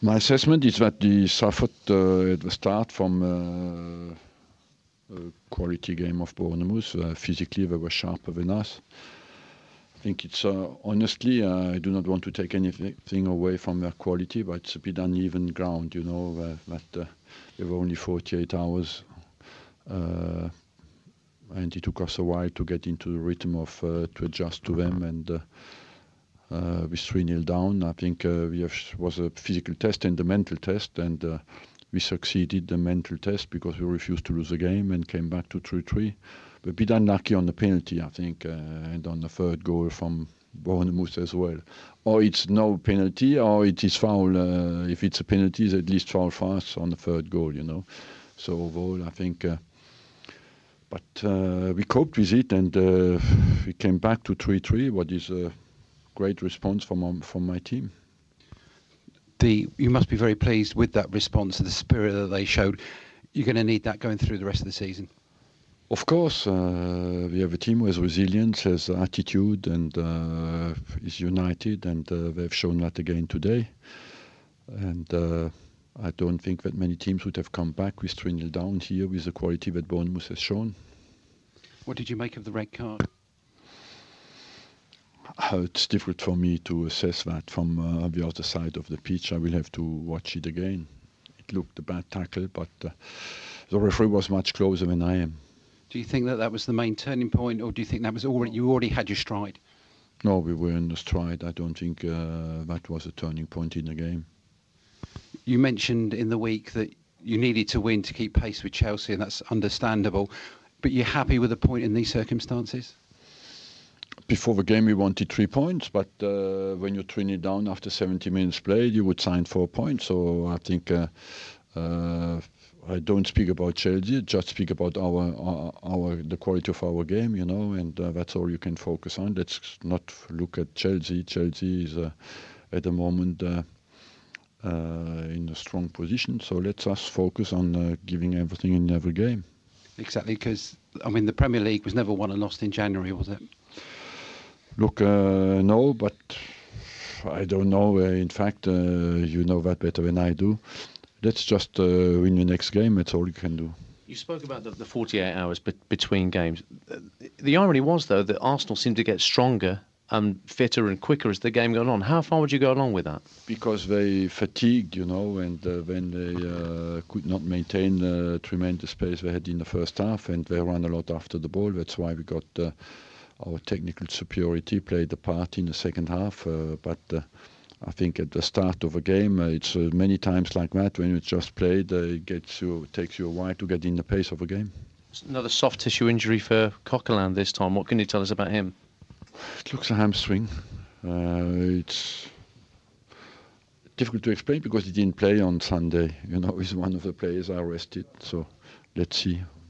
My assessment is that they suffered at the start from a quality game of Bournemouth. Physically, they were sharper than us. I think it's honestly, I do not want to take anything away from their quality, but it's a bit uneven ground, that they were only 48 hours. And it took us a while to get into the rhythm of to adjust to them, and with 3-0 down, I think was a physical test and a mental test, and we succeeded the mental test because we refused to lose the game and came back to 3-3. But a bit unlucky on the penalty, I think, and on the third goal from Bournemouth as well. Or it's no penalty, or it is foul. If it's a penalty, it's at least foul for us on the third goal, So overall, I think... But we coped with it, and we came back to 3-3, what is a great response from my team. You must be very pleased with that response and the spirit that they showed. You're going to need that going through the rest of the season. Of course, we have a team who has resilience, has attitude, and is united, and they've shown that again today. And I don't think that many teams would have come back with 3-0 down here with the quality that Bournemouth has shown. What did you make of the red card? It's difficult for me to assess that from the other side of the pitch. I will have to watch it again. It looked a bad tackle, but the referee was much closer than I am. Do you think that was the main turning point, or do you think that was you already had your stride? No, we were in the stride. I don't think that was a turning point in the game. You mentioned in the week that you needed to win to keep pace with Chelsea, and that's understandable. But you're happy with a point in these circumstances? Before the game, we wanted 3 points, but when you're 3-0 down after 70 minutes played, you would sign 4 points. So I think I don't speak about Chelsea, just speak about the quality of our game, and that's all you can focus on. Let's not look at Chelsea. Chelsea is at the moment in a strong position, so let's us focus on giving everything in every game. Exactly, because the Premier League was never won and lost in January, was it? Look, no, but I don't know. In fact, you know that better than I do. Let's just win the next game. That's all you can do. You spoke about the 48 hours between games. The irony was, though, that Arsenal seemed to get stronger and fitter and quicker as the game got on. How far would you go along with that? Because they fatigued, and when they could not maintain the tremendous pace they had in the first half, and they ran a lot after the ball. That's why we got our technical superiority played a part in the second half. But I think at the start of a game, it's many times like that when it's just played, it takes you a while to get in the pace of a game. Another soft tissue injury for Coquelin this time. What can you tell us about him? It looks a hamstring. It's difficult to explain because he didn't play on Sunday. He's one of the players I rested. So let's see